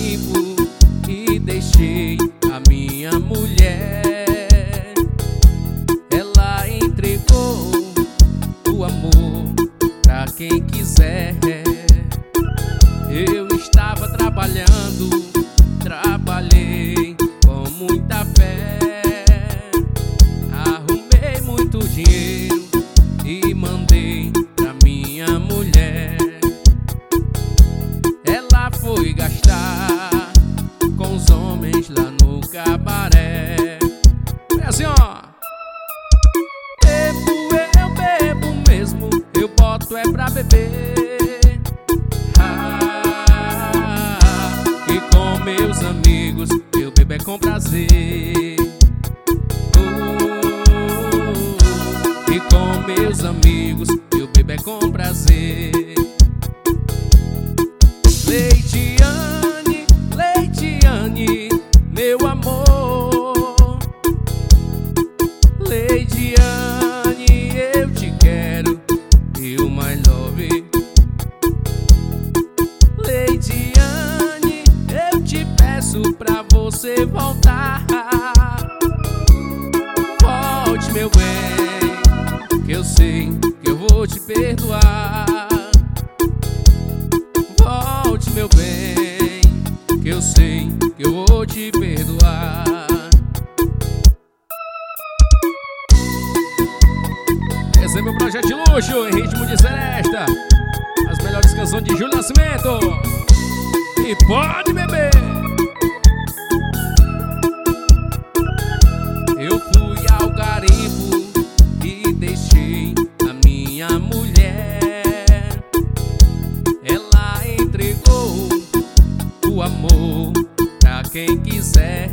garimpo e deixei a minha mulher. Ela entregou o amor pra quem quiser. Eu estava trabalhando, trabalhei com muita fé. Arrumei muito dinheiro e mandei pra minha mulher. Ela foi gastar com os homens lá no cabaré. É assim, ó. Eu bebo mesmo, eu boto é pra beber. E com meus amigos eu bebo é com prazer. E com meus amigos eu bebo é com prazer. Leidiane, Leidiane, meu amor. Leidiane, eu te quero, you my love. Leidiane, eu te peço pra você voltar. Volte, meu bem, que eu sei que eu vou te perdoar. Volte, meu bem, que eu sei que eu vou te perdoar. Esse é meu projeto de luxo, em ritmo de seresta. As melhores canções de Júlio Nascimento. E pode beber. Eu fui ao garimpo e deixei a minha mulher. Ela entregou o amor pra quem quiser.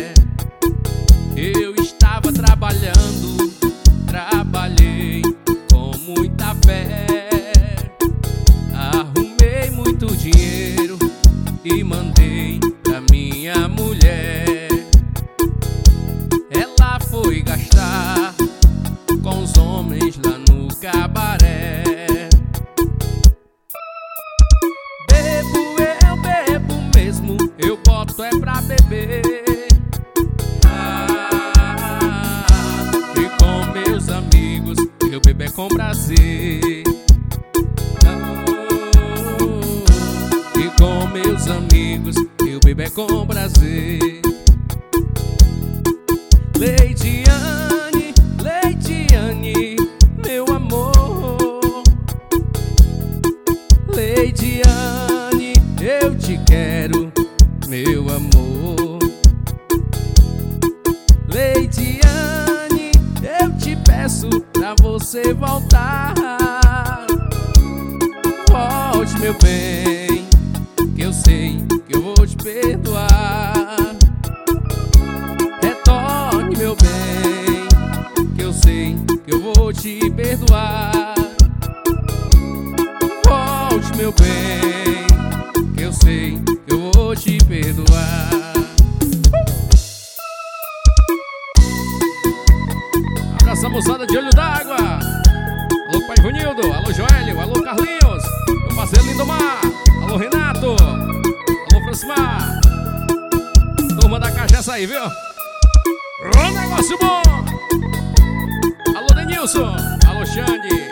Eu estava trabalhando, trabalhei com muita fé. Arrumei muito dinheiro e mandei pra minha mulher. Ela foi gastar com os homens lá no cabaré. Eu bebo mesmo, eu boto é pra beber. E com meus amigos eu bebo é com prazer. E com meus amigos eu bebo é com prazer. Leidiane, Leidiane, meu amor. Leidiane, eu te quero, meu amor. Leidiane, eu te peço pra você voltar. Volte, meu bem, que eu sei que eu vou te perdoar. Retorne, meu bem, que eu sei que eu vou te perdoar. Volte, meu bem, que eu sei que eu vou te perdoar. Abraço a moçada de Olho d'Água. Alô, pai Ivanildo, alô, Joélio, alô, Carlinhos, meu parceiro Lindomar, alô, Renato, alô, Francimar. Turma da cachaça aí, viu? Ô, negócio bom. Alô, Denilson, alô, Xande,